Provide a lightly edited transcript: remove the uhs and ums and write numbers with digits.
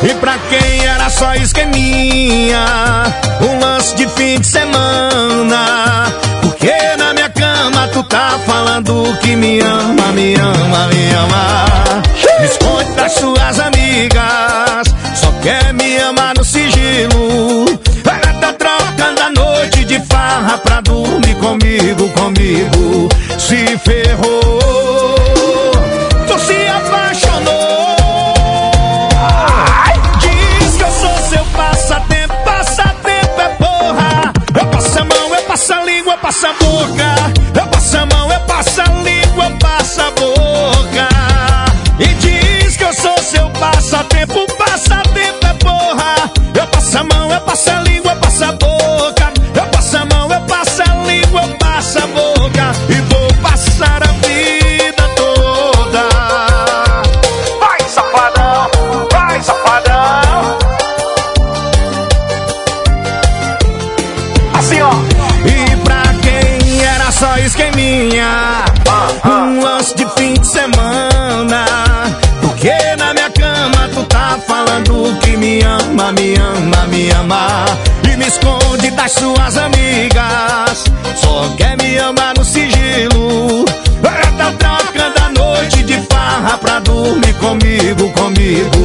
E pra quem era só esqueminha, um lance de fim de semana. Porque na minha cama tu tá falando que me ama, me ama, me ama. Me esconde das suas amigas, só quer me amar no sigilo. Ela tá trocando a noite de farra pra dormir comigo, comigo. Se ferrou, tu se apaixonou. Diz que eu sou seu passatempo, passatempo é porra. Eu passo a mão, eu passo a língua, eu passo a boca. Eu passo a mão, eu passo a língua, eu passo a boca. E diz que eu sou seu passatempo, passatempo é porra. Eu passo a mão, eu passo a língua, eu passo a boca. Eu passo a mão, eu passo a língua, eu passo a boca. E vou passar a vida toda. Vai, safadão, vai, safadão. Assim, ó. E pra quem era só esqueminha, um lance de fim de semana. Porque na minha cama tu tá falando que me ama, me ama, me ama. E me esconde das suas amigas, só quer me amar no sigilo. Ela tá trocando a noite de farra pra dormir comigo, comigo.